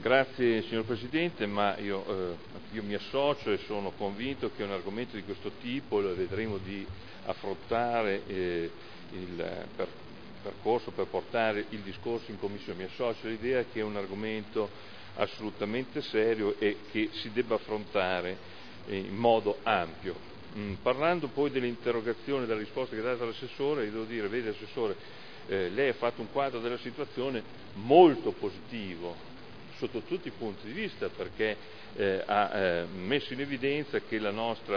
Grazie signor Presidente, ma io mi associo e sono convinto che un argomento di questo tipo lo vedremo di affrontare il percorso per portare il discorso in Commissione. Mi associo all'idea che è un argomento assolutamente serio e che si debba affrontare in modo ampio. Parlando poi dell'interrogazione, della risposta che ha dato l'assessore, io devo dire, vede Assessore, lei ha fatto un quadro della situazione molto positivo sotto tutti i punti di vista, perché ha messo in evidenza che il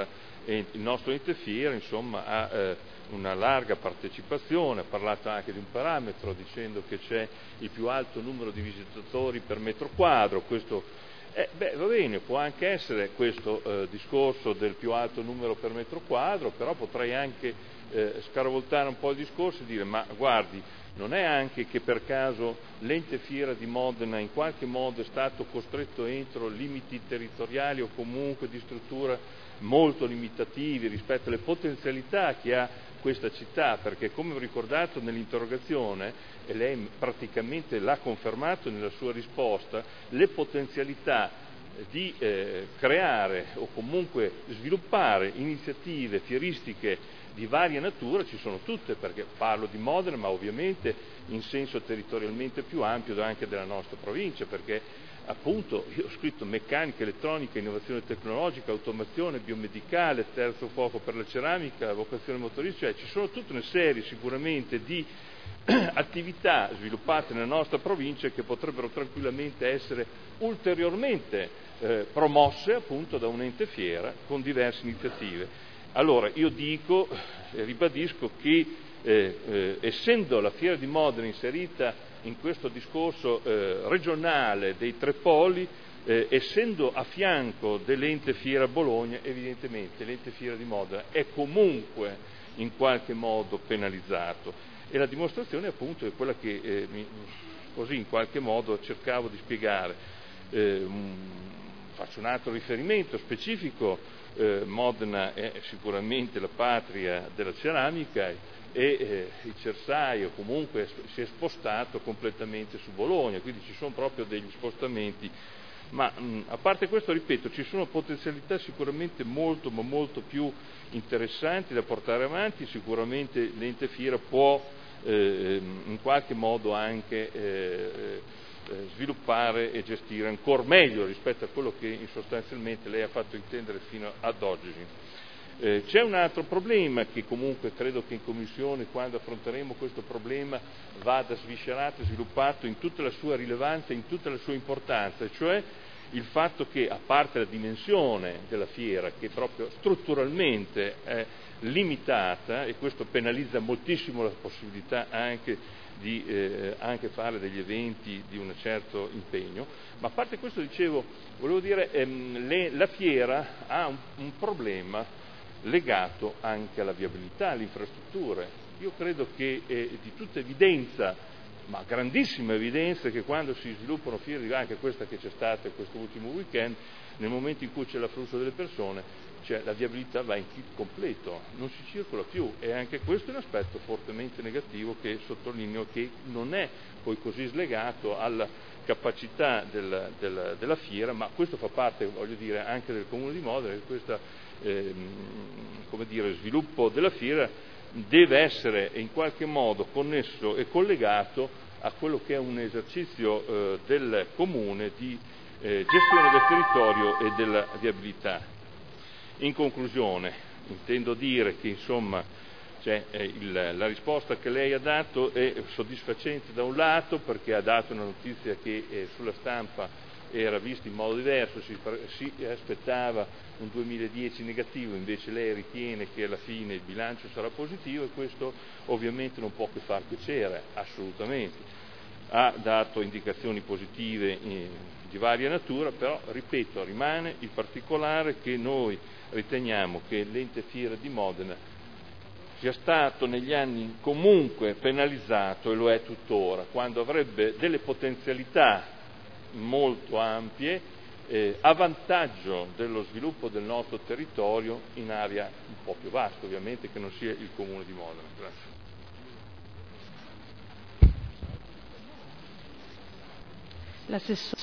nostro ente fiera insomma, ha una larga partecipazione, ha parlato anche di un parametro dicendo che c'è il più alto numero di visitatori per metro quadro. Questo va bene, può anche essere questo discorso del più alto numero per metro quadro, però potrei anche scaravoltare un po' il discorso e dire: ma guardi, non è anche che per caso l'ente fiera di Modena in qualche modo è stato costretto entro limiti territoriali o comunque di struttura molto limitativi rispetto alle potenzialità che ha questa città? Perché, come ho ricordato nell'interrogazione, e lei praticamente l'ha confermato nella sua risposta, le potenzialità di creare o comunque sviluppare iniziative fieristiche di varia natura ci sono tutte, perché parlo di Modena, ma ovviamente in senso territorialmente più ampio anche della nostra provincia, perché appunto io ho scritto meccanica, elettronica, innovazione tecnologica, automazione, biomedicale, terzo fuoco per la ceramica, vocazione motoristica, cioè ci sono tutta una serie sicuramente di attività sviluppate nella nostra provincia che potrebbero tranquillamente essere ulteriormente promosse appunto da un ente fiera con diverse iniziative. Allora io dico, ribadisco che essendo la Fiera di Modena inserita in questo discorso regionale dei tre poli, essendo a fianco dell'ente fiera Bologna, evidentemente l'ente fiera di Modena è comunque in qualche modo penalizzato, e la dimostrazione appunto è quella che così in qualche modo cercavo di spiegare. Faccio un altro riferimento specifico. Modena è sicuramente la patria della ceramica e il Cersaio comunque si è spostato completamente su Bologna, quindi ci sono proprio degli spostamenti, ma a parte questo, ripeto, ci sono potenzialità sicuramente molto ma molto più interessanti da portare avanti. Sicuramente l'ente fiera può in qualche modo anche sviluppare e gestire ancora meglio rispetto a quello che sostanzialmente lei ha fatto intendere fino ad oggi. C'è un altro problema che comunque credo che in Commissione, quando affronteremo questo problema, vada sviscerato e sviluppato in tutta la sua rilevanza, in tutta la sua importanza, cioè il fatto che, a parte la dimensione della fiera, che proprio strutturalmente è limitata, e questo penalizza moltissimo la possibilità anche di anche fare degli eventi di un certo impegno, ma a parte questo, dicevo, volevo dire, la fiera ha un problema legato anche alla viabilità, alle infrastrutture. Io credo che di tutta evidenza, ma grandissima evidenza, che quando si sviluppano fiere, anche questa che c'è stata questo ultimo weekend, nel momento in cui c'è l'afflusso delle persone, cioè la viabilità va in kit completo, non si circola più, e anche questo è un aspetto fortemente negativo che sottolineo, che non è poi così slegato alla capacità della fiera, ma questo fa parte, voglio dire, anche del Comune di Modena, e questo sviluppo della fiera deve essere in qualche modo connesso e collegato a quello che è un esercizio del Comune di gestione del territorio e della viabilità. In conclusione, intendo dire che insomma la risposta che lei ha dato è soddisfacente da un lato, perché ha dato una notizia che sulla stampa era vista in modo diverso, si aspettava un 2010 negativo, invece lei ritiene che alla fine il bilancio sarà positivo, e questo ovviamente non può che far piacere, assolutamente. Ha dato indicazioni positive di varia natura, però, ripeto, rimane il particolare che noi riteniamo che l'ente fiera di Modena sia stato negli anni comunque penalizzato, e lo è tuttora, quando avrebbe delle potenzialità molto ampie a vantaggio dello sviluppo del nostro territorio in area un po' più vasta, ovviamente, che non sia il Comune di Modena. Grazie. L'assessore